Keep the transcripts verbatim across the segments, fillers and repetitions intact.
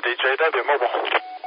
D J W Mobile.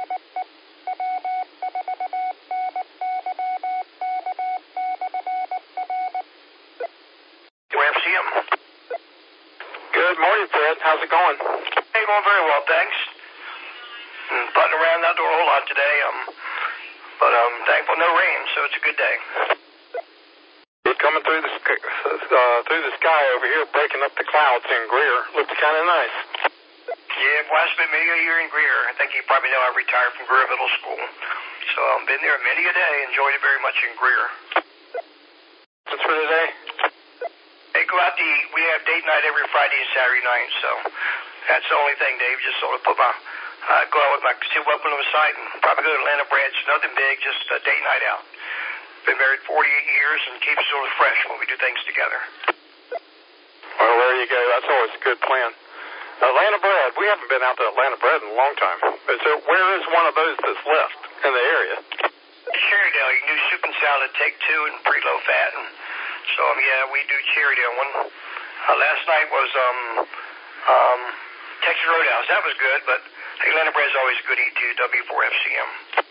F C M. Good morning, Fred. How's it going? Hey, going very well, thanks. I'm putting around outdoor a whole lot today, um, but um, thankful no rain, so it's a good day. It's coming through the uh, through the sky over here, breaking up the clouds in Greer. Looks kind of nice. Yeah, well, I spent many a year in Greer. I think you probably know I retired from Greer Middle School, so I've been there many a day. Enjoyed it very much in Greer. What's for today? Hey, go out to eat. We have date night every Friday and Saturday night, so that's the only thing, Dave. Just sort of put my uh, go out with my see up on the site and probably go to Atlanta Breads. Nothing big, just a date night out. Been married forty-eight years and keeps us sort of fresh when we do things together. Well, there you go. That's always a good plan. Atlanta Bread. We haven't been out to Atlanta Bread in a long time. Is there, where is one of those that's left in the area? Cherrydale. You can do soup and salad, take two, and pretty low fat. And so, um, yeah, we do Cherrydale. One uh, last night was um, um, Texas Roadhouse. That was good, but Atlanta Bread is always good to eat too. W four F C M.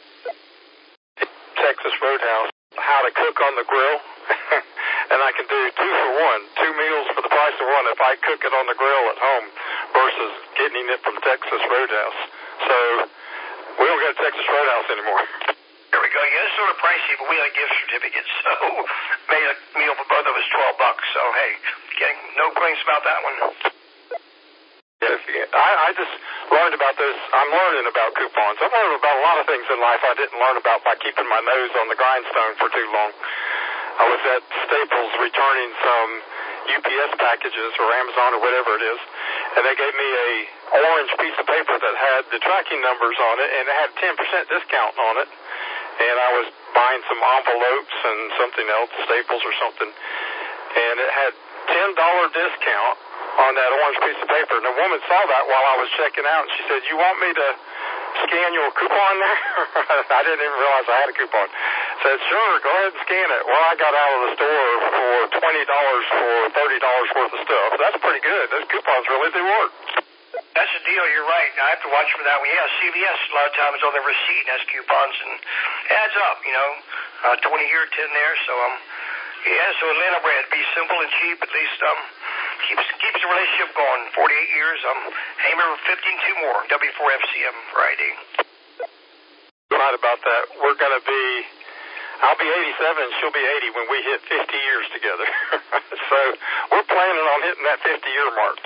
Texas Roadhouse. How to cook on the grill. And I can do two for one, two meals for the price of one if I cook it on the grill at home versus getting it from Texas Roadhouse. So we don't go to Texas Roadhouse anymore. There we go. Yeah, it's sort of pricey, but we had a gift certificate, so made a meal for both of us twelve bucks. So hey, getting no complaints about that one. Yeah, I, I just learned about this. I'm learning about coupons. I've learned about a lot of things in life I didn't learn about by keeping my nose on the grindstone for too long. I was at Staples returning some U P S packages or Amazon or whatever it is, and they gave me a orange piece of paper that had the tracking numbers on it, and it had ten percent discount on it. And I was buying some envelopes and something else, Staples or something, and it had ten dollars discount on that orange piece of paper. And the woman saw that while I was checking out, and she said, "You want me to scan your coupon there?" I didn't even realize I had a coupon. I said, "Sure, go ahead and scan it." Well, I got out of the store for twenty dollars for thirty dollars worth of stuff. That's pretty good. Those coupons really do work. That's the deal. You're right. I have to watch for that one. Yeah, C V S a lot of times on the receipt has coupons and adds up, you know, uh, twenty here, ten there. So, um, yeah, so Atlanta Bread, be simple and cheap, at least um, keeps keeps the relationship going. forty-eight years, um, aim for fifteen, two more, W four F C M Friday. Right about that. We're going to be, I'll be eighty-seven and she'll be eighty when we hit fifty years together. So we're planning on hitting that fifty-year mark.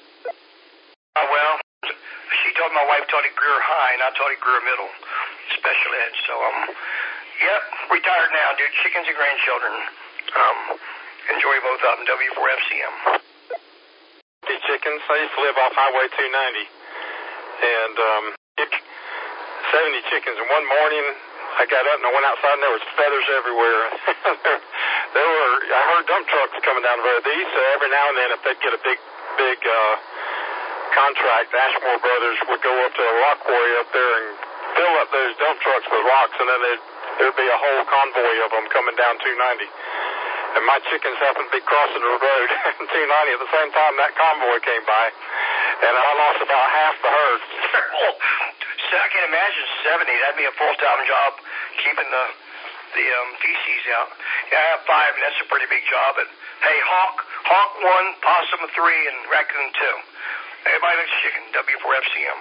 Uh, well, she told my wife taught at Greer High, and I taught at Greer Middle, special ed. So, um, yep, retired now, dude. Chickens and grandchildren. Um, enjoy both of them. W four F C M. These chickens, I used to live off Highway two ninety, and um, seventy chickens. And one morning, I got up and I went outside, and there was feathers everywhere. there, there were, I heard dump trucks coming down the road. They used to every now and then, if they'd get a big, big. Uh, contract, Ashmore Brothers would go up to a rock quarry up there and fill up those dump trucks with rocks, and then there'd, there'd be a whole convoy of them coming down two ninety. And my chickens happened to be crossing the road in two ninety at the same time that convoy came by, and I lost about half the herd. So I can imagine seventy. That'd be a full-time job keeping the the um, feces out. Yeah, I have five, and that's a pretty big job. And hey, hawk, hawk one, possum three, and raccoon two. Everybody likes chicken, W four F C M.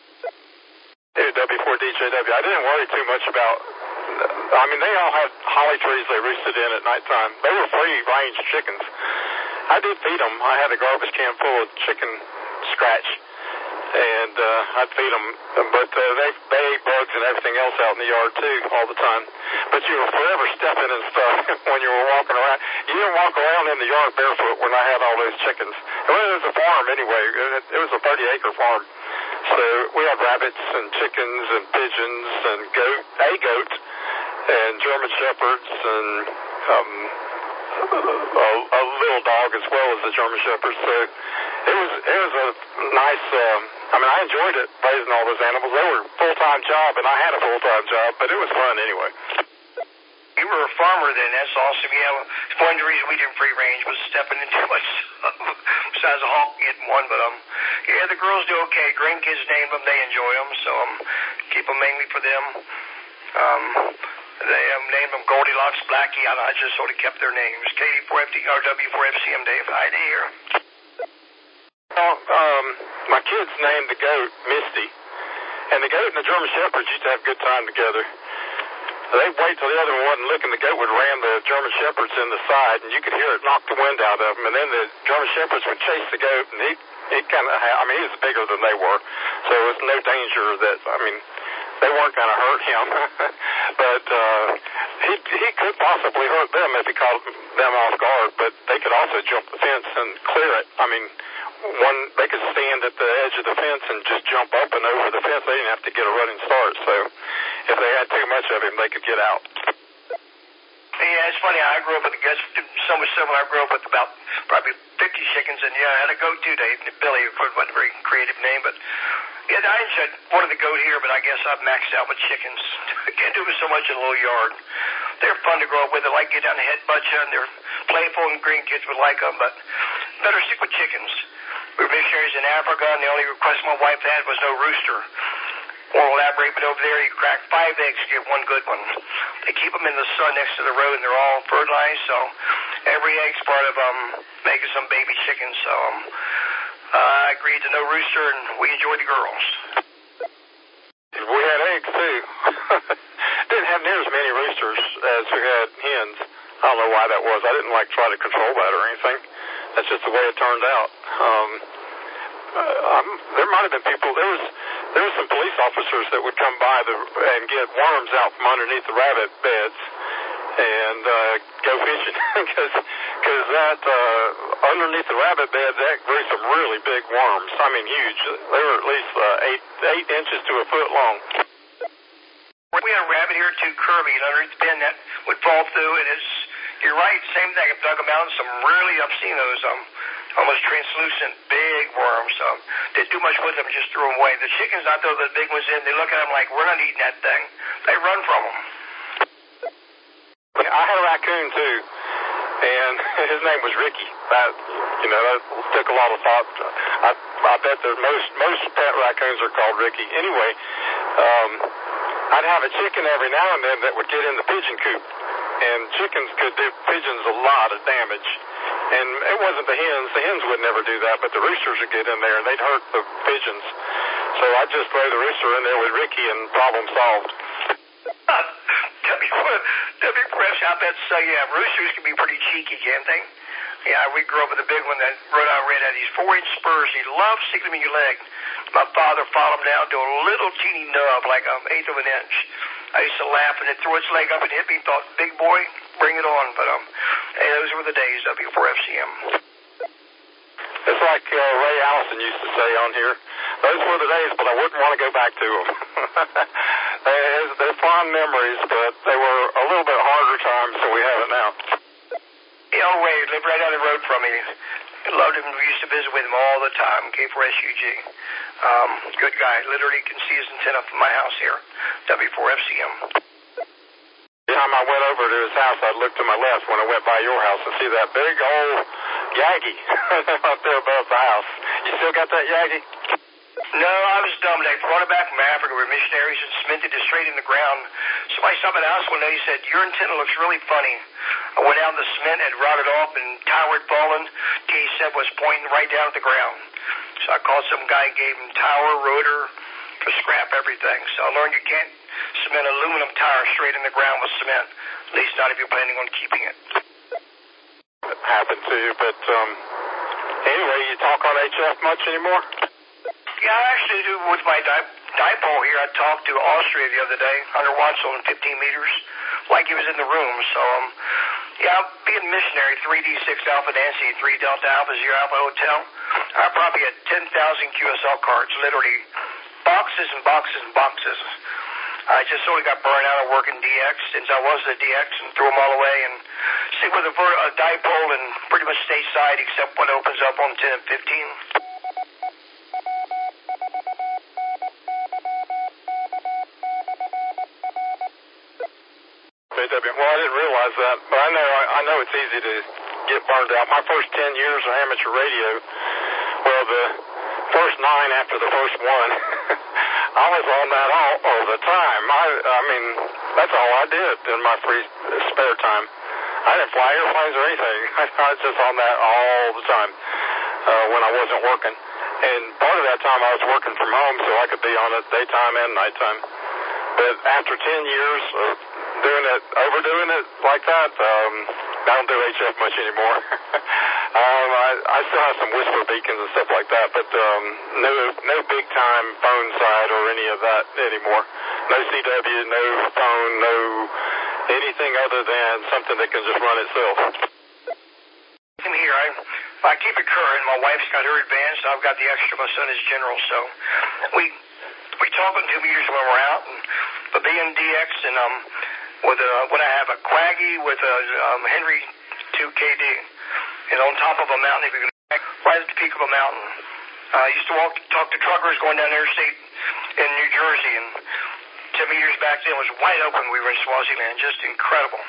Hey, W four D J W. I didn't worry too much about, I mean, they all had holly trees they roosted in at nighttime. They were free-range chickens. I did feed them. I had a garbage can full of chicken scratch, and uh, I'd feed them. But uh, they, they ate bugs and everything else out in the yard, too, all the time. But you were forever stepping and stuff when you were walking around. You didn't walk around in the yard barefoot when I had all those chickens. It was a farm anyway. It was a thirty-acre farm. So we had rabbits and chickens and pigeons and goat, a goat, and German shepherds and um, a, a little dog as well as the German shepherds. So it was it was a nice. Um, I mean, I enjoyed it raising all those animals. They were a full-time job, and I had a full-time job, but it was fun anyway. You were a farmer then. That's awesome. Yeah, one of the reasons we didn't free range was stepping in too much. Besides a hawk getting one, but um, yeah, the girls do okay. Grandkids name them, they enjoy them, so um, keep them mainly for them. Um, they um, named them Goldilocks, Blackie. I, I just sort of kept their names. K D four F D or W four F C M, Dave. Hi there. Well, um, my kids named the goat Misty, and the goat and the German Shepherds used to have a good time together. They'd wait till the other one wasn't looking. The goat would ram the German Shepherds in the side, and you could hear it knock the wind out of them. And then the German Shepherds would chase the goat, and he he kind of, I mean, he was bigger than they were, so it was no danger that, I mean, they weren't going to hurt him. But uh, he he could possibly hurt them if he caught them off guard. But they could also jump the fence and clear it. I mean, one they could stand at the edge of the fence and just jump up and over the fence. They didn't have to get a running start. So if they had too much of him, they could get out. Yeah, it's funny. I grew up with a guess so much similar. I grew up with about probably fifty chickens, and yeah, I had a goat too, Dave. Billy, of course, wasn't a very creative name, but yeah, I said wanted the goat here, but I guess I've maxed out with chickens. I can't do it so much in a little yard. They're fun to grow up with. They like get down and headbutt you, and they're playful, and grandkids would like them, but better stick with chickens. We were missionaries in Africa, and the only request my wife had was no rooster. Or elaborate, but over there you crack five eggs to get one good one. They keep them in the sun next to the road, and they're all fertilized, so every egg's part of um, making some baby chickens. So um, uh, I agreed to no rooster, and we enjoyed the girls. We had eggs, too. Didn't have near as many roosters as we had hens. I don't know why that was. I didn't, like, try to control that or anything. That's just the way it turned out. Um, uh, um, there might have been people, there was... There were some police officers that would come by the, and get worms out from underneath the rabbit beds and uh, go fishing because because that uh, underneath the rabbit beds that grew some really big worms. I mean, huge. They were at least uh, eight eight inches to a foot long. We had a rabbit here too, Kirby, and underneath the bin that would fall through, and it's you're right, same thing. I've dug them out, and some really I've seen those um. almost translucent, big worms. So didn't do much with them, just threw them away. The chickens, I throw the big ones in, they look at them like, we're not eating that thing. They run from them. I had a raccoon, too, and his name was Ricky. That, you know, that took a lot of thought. I, I bet that most, most pet raccoons are called Ricky. Anyway, um, I'd have a chicken every now and then that would get in the pigeon coop, and chickens could do pigeons a lot of damage. And it wasn't the hens. The hens would never do that, but the roosters would get in there, and they'd hurt the pigeons. So I'd just throw the rooster in there with Ricky, and problem solved. W four F, I bet so, yeah. Roosters can be pretty cheeky, can't they? Yeah, we grew up with a big one that Rhode Island Red had these four-inch spurs. He loved sticking them in your leg. My father followed him down to a little teeny nub, like an eighth of an inch. I used to laugh, and it threw its leg up and hit me. Thought, big boy, bring it on. But um, hey, those were the days, W four F C M. It's like uh, Ray Allison used to say on here. Those were the days, but I wouldn't want to go back to them. they're, they're fond memories, but they were a little bit harder times than we have it now. You know, Ray lived right down the road from me. I loved him. We used to visit with him all the time. K four S U G. Um, good guy. Literally can see his antenna from my house here. W four F C M. The time I went over to his house, I'd look to my left when I went by your house and see that big old Yagi up there above the house. You still got that Yagi? No, I was dumb. They brought it back from Africa. We were missionaries and cemented it straight in the ground. Somebody stopped at the house one day and said, your antenna looks really funny. I went out, the cement had rotted off and tower had fallen. T A seven was pointing right down at the ground. So I called some guy and gave him tower, rotor, for scrap, everything. So I learned you can't cement aluminum tower straight in the ground with cement, at least not if you're planning on keeping it. It happened to you, but um, anyway, you talk on H F much anymore? Yeah, I actually do with my di- dipole here. I talked to Austria the other day, one hundred watts on fifteen meters, like he was in the room. So, um, yeah, being a missionary, three D six Alpha Nancy, three Delta Alpha Zero Alpha Hotel, I probably had ten thousand Q S L cards, literally boxes and boxes and boxes. I just sort of got burned out of working D X since I was the D X and threw them all away and stick with a, ver- a dipole and pretty much stay side except when it opens up on ten and fifteen. Well, I didn't realize that, but I know I know it's easy to get burned out. My first ten years of amateur radio, well, the first nine after the first one. I was on that all, all the time. I, I mean, that's all I did in my free spare time. I didn't fly airplanes or anything. I was just on that all the time uh, when I wasn't working. And part of that time I was working from home, so I could be on it daytime and nighttime. But after ten years of doing it, overdoing it like that, um, I don't do H F much anymore. um, I, I still have some whisper beacons and stuff like that, but um, no, no big time phone side or any of that anymore. No C W, no phone, no anything other than something that can just run itself. I'm here. I, I keep it current. My wife's got her advanced. I've got the extra. My son is general. So we we talk on two meters when we're out. And the B M D X and um with a when I have a Quaggy with a um, Henry two K D and on top of a mountain, if you can right at the peak of a mountain. Uh, I used to walk talk to truckers going down the interstate in New Jersey, and ten meters back then was wide open. We were in Swaziland. Just incredible.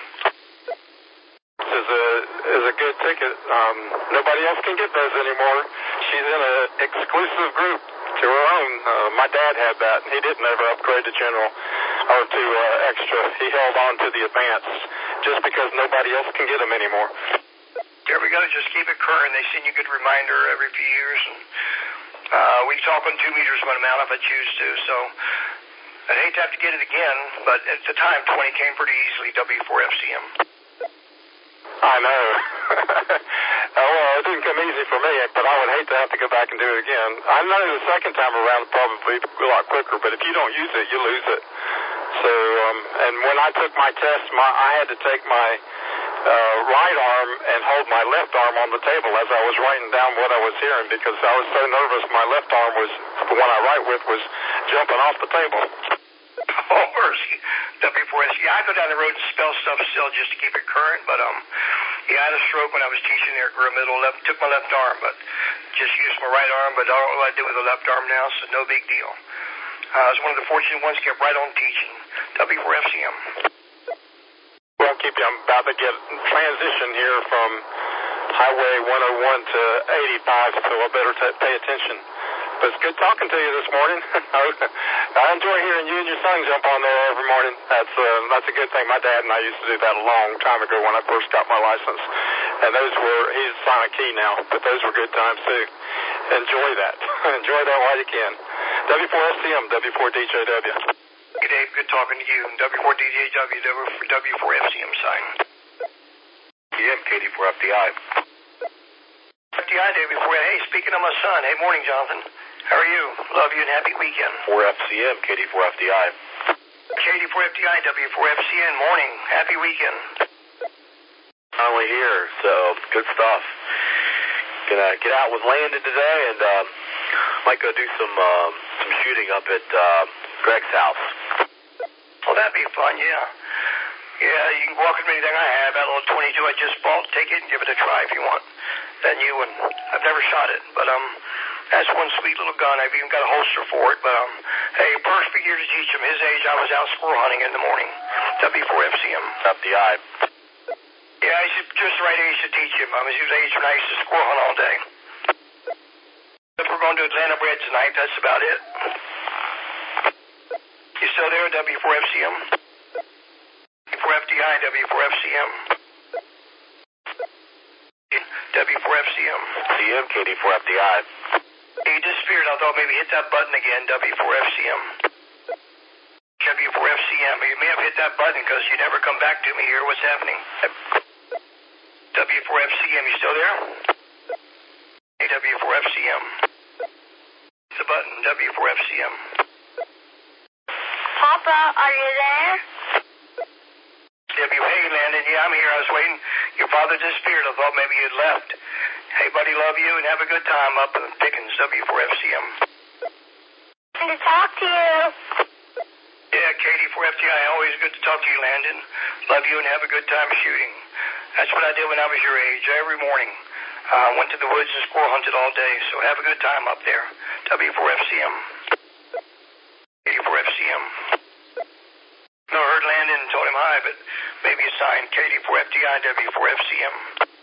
Is a is a good ticket. Um, nobody else can get those anymore. She's in an exclusive group to her own. Uh, my dad had that. He didn't ever upgrade to general or to uh, extra. He held on to the advanced just because nobody else can get them anymore. There we go. Just keep it current. They send you a good reminder every few years. And uh, we talk on two meters when I'm out if I choose to. So I'd hate to have to get it again, but at the time, twenty came pretty easily. W four F C M. I know. Oh, well, it didn't come easy for me, but I would hate to have to go back and do it again. I know the second time around probably a lot quicker, but if you don't use it, you lose it. So, um, and when I took my test, my, I had to take my uh, right arm and hold my left arm on the table as I was writing down what I was hearing because I was so nervous my left arm was, the one I write with, was jumping off the table. Oh, mercy. W four S. Yeah, I go down the road and spell stuff still just to keep it current, but um, yeah, I had a stroke when I was teaching there at Grill Middle. Left, took my left arm, but just used my right arm, but all I do with the left arm now, so no big deal. Uh, I was one of the fortunate ones, kept right on teaching. W four F C M. Won't keep you. I'm about to get transition here from Highway one oh one to eighty-five, so I better t- pay attention. But it's good talking to you this morning. I enjoy hearing you and your son jump on there every morning. That's uh, that's a good thing. My dad and I used to do that a long time ago when I first got my license. And those were, he's Sonic Key now, but those were good times too. Enjoy that. Enjoy that while you can. W four S C M, W four D J W. Hey Dave, good talking to you. W four D J W, W four F C M sign. P M, K D four F D I. F D I, W four. Hey, speaking of my son, hey, morning, Jonathan. How are you? Love you and happy weekend. four F C M, K D four F D I. K D four F D I, W four F C N, morning. Happy weekend. Finally here, so good stuff. Gonna get out with Landon today and um, might go do some um, some shooting up at uh, Greg's house. Well, that'd be fun, yeah. Yeah, you can walk with me anything I have. That little twenty-two I just bought. Take it and give it a try if you want. That new one. I've never shot it, but um, that's one sweet little gun. I've even got a holster for it. But um, hey, perfect year to teach him. His age, I was out squirrel hunting in the morning. W four F C M. F D I. Yeah, he's just the right age to teach him. I mean, he was age when I used to squirrel hunt all day. If we're going to Atlanta Bred tonight, that's about it. You still there, W four F C M? W four F D I, W four F C M. W four F C M. C M, K D four F D I. He disappeared. I thought maybe hit that button again, W four F C M. W four F C M. You may have hit that button because you never come back to me here. What's happening? W four F C M, you still there? Hey, W four F C M. The button, W four F C M. Papa, are you there? W, hey, Landon, yeah, I'm here. I was waiting. Your father disappeared. I thought maybe you'd left. Hey, buddy, love you and have a good time up in Pickens, W four F C M. Good to talk to you. Yeah, K D four F D I, always good to talk to you, Landon. Love you and have a good time shooting. That's what I did when I was your age, every morning. Uh, went to the woods and squirrel hunted all day, so have a good time up there. W four F C M. K D four F C M. No, I heard Landon and told him hi, but maybe a sign. K D four F D I, W four F C M.